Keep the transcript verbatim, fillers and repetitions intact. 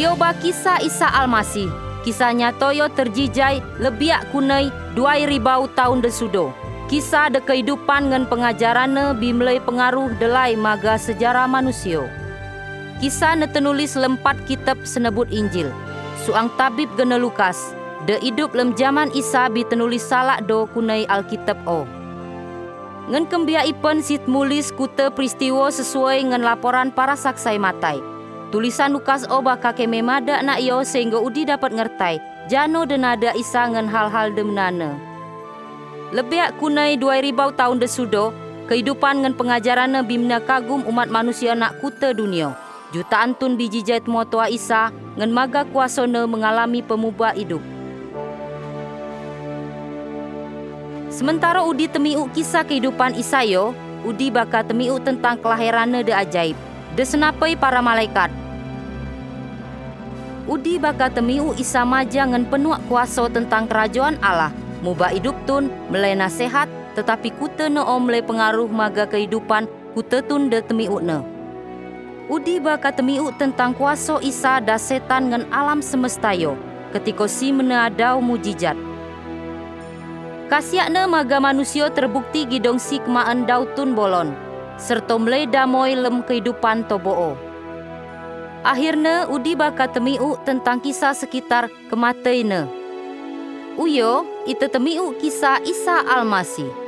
Lioba kisah Isa Almasih, kisahnya toyo terjijai lebiak kunai dua ribau tahun desudo. Kisah de kehidupan ngan pengajarannya bimlai pengaruh delai maga sejarah manusia. Kisah ne tenulis lempat kitab senebut Injil. Suang tabib gena Lukas, de hidup lem zaman Isa bi tenulis salak do kunai Alkitab o. Ngan kembia ipen sit mulis kute peristiwa sesuai ngan laporan para saksai matai. Tulisan Lukas o baka keme mada nak yo sehingga udi dapat ngertai jano de nada Isa ngan hal-hal demenana. Lebiak kunai dua ribau tahun desudo, kehidupan ngan pengajarannya bimna kagum umat manusia nak kute dunia. Jutaan tun biji jait motua Isa ngan maga kuasone mengalami pemubah hidup. Sementara udi temiu kisah kehidupan Isa yo, udi baka temiu tentang kelahirannya de ajaib, de senapai para malaikat. Udi baka temiu Isa maja ngan penuh kuasa tentang kerajaan Allah. Mubah hidup tun melai nasihat, tetapi kute ne om melai pengaruh maga kehidupan kute tun de temiu ne. Udi baka temiu tentang kuasa Isa da setan ngan alam semesta yo, ketika si meneadau mujizat. Kasiakne maga manusia terbukti gidong si kemaan dautun bolon, serta melai damoi lem kehidupan toboo. Akhirnya udi baka temiu tentang kisah sekitar kematiannya. Uyo, itu temiu kisah Isa Almasih.